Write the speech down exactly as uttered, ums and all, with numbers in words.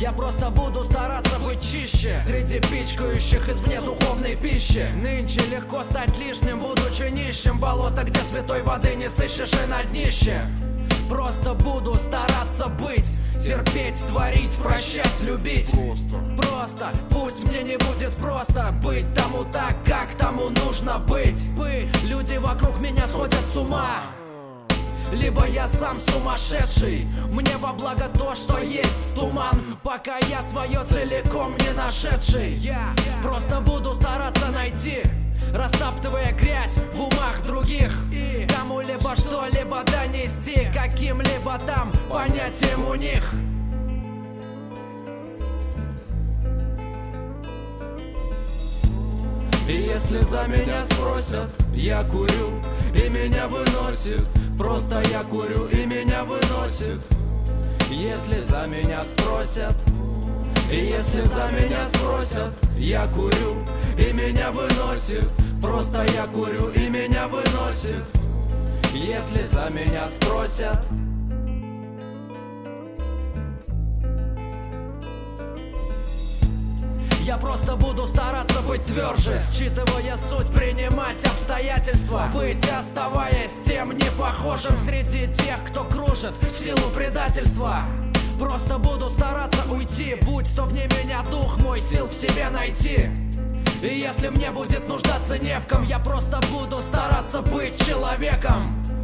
Я просто буду стараться быть чище среди пичкающих извне духовной пищи. Нынче легко стать лишним, будучи нищим. Болото, где святой воды не сыщешь и на днище. Просто буду стараться быть, терпеть, творить, прощать, любить. Просто, просто, пусть мне не будет просто быть тому так, как тому нужно быть. Быть. Люди вокруг меня сходят с ума, либо я сам сумасшедший. Мне во благо то, что есть туман, пока я свое целиком не нашедший. Я просто буду стараться найти, растаптывая грязь в умах других, и кому-либо что-либо донести, каким-либо там понятием у них. И если за меня спросят, я курю, и меня выносит. Просто я курю, и меня выносит. Если за меня спросят, и если за меня спросят, я курю, и меня выносит. Просто я курю, и меня выносит. Если за меня спросят. Я просто буду стараться быть тверже, считывая суть, принимать обстоятельства, быть, оставаясь тем непохожим среди тех, кто кружит в силу предательства. Просто буду стараться уйти, будь то вне меня дух мой, сил в себе найти. И если мне будет нуждаться не в ком, я просто буду стараться быть человеком.